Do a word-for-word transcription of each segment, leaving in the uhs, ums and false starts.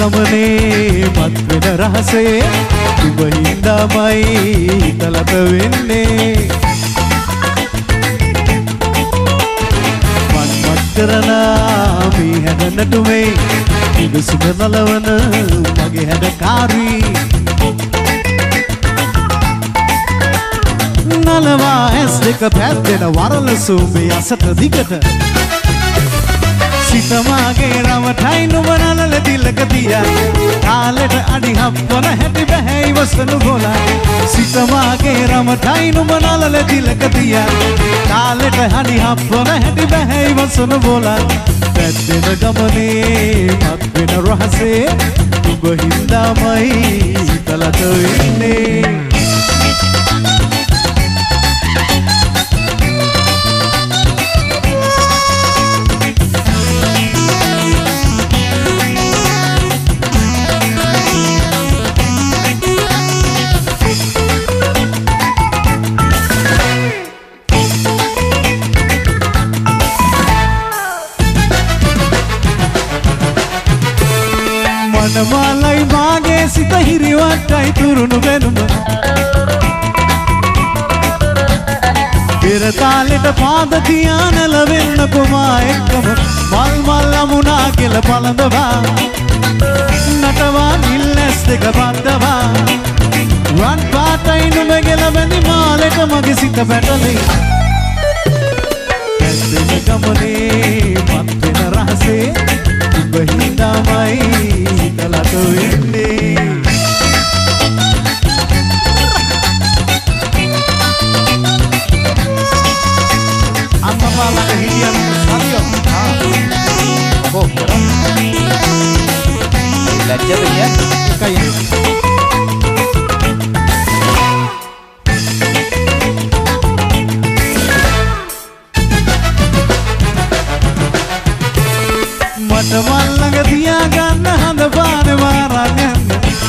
ගමනේ මත් වෙන රහසේ ඔබ හින්දාමයි හිතලත වෙන්නේ මත් මත් කරන මේ හැඩ නටුමේ ඉදුසුම නලවන මගේ හැඩකාරී නලවා ඇස් දෙක පැද්දෙන වරල සූඹේ අසට දිගට සිතමාගේ රවටයි නුඹ නලල තිලක තියා කාලෙට අඩි හප්පන හැටි බෑ ඉවසනු ගොලා සිතමාගේ රවටයි නුඹ නලල තිලක තියා කාලෙට අඩි හප්පන හැටි බෑ ඉවසනු ගොලා පැද්දෙන ගමනේ මත් වෙන රහසේ ඔබ හින්දාමයි හිතලත වෙන්නේ මනමාලයි මාගේ සිත හිරිවට්ටයි තුරුණු වෙනුම පෙර තාලෙට පාද තියා නැලවෙන්න කොමා එක්කම මල් මල් අමුණා කෙල පළඳවා නටවා නිල්ලැස් දෙක බද්දවා රන් පාටයි නුඹ ගෙලබැඳි මාලෙට මගේ සිත පැටලෙයි පැද්දෙන ගමනේ මත් වෙන රහසේ ඔබ හින්දාමයි හිතලත වෙන්නේ අම්මා ළඟ හිටියන් හරියෝ ආ ඔව් ලැජ්ජද කියන්නේ මට මල් ළඟ තියාගන්න හඳ පාන වාරගන්න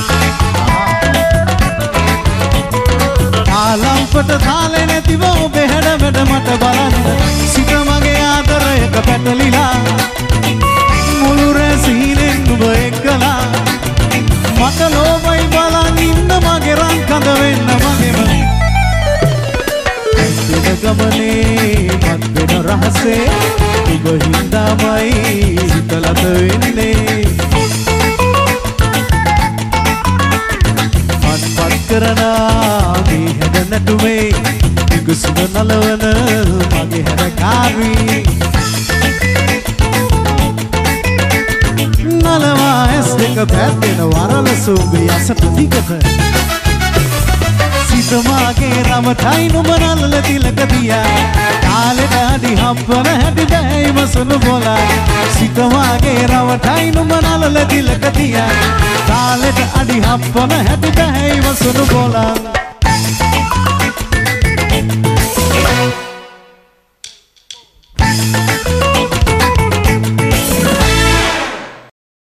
ආලම්පට තාලේ නැතිව ඔබේ හැඩ වැඩ මට බලන්න සිත මගේ ආදරයක පැටලිලා මුළු රැ සීනෙන් ඔබ එක්කලා මට ලෝභයි බලන් ඉන්න මගේ රන් කඳ වෙන්න මගේම ඇත්තෙන ගමනේ මත් වෙන රහසේ ඔබ හින්දාමයි හිතලත වෙන්නේ මත් පත් කරන මේ හැඩ නැටුමේ ඉකුසුම නලවන මගේ හැඩකාරී නලවා ඇස් දෙක පැද්දෙන වරල සූඹේ අසට දිගට සිතමාගේ රවටයි නුඹ නලල තිලක තියා කාලෙට අඩි හප්පන හැටි බෑ ඉවසනු බොලා සිතමාගේ රවටයි නුඹ නලල තිලක තියා කාලෙට අඩි හප්පන හැටි බෑ ඉවසනු බොලා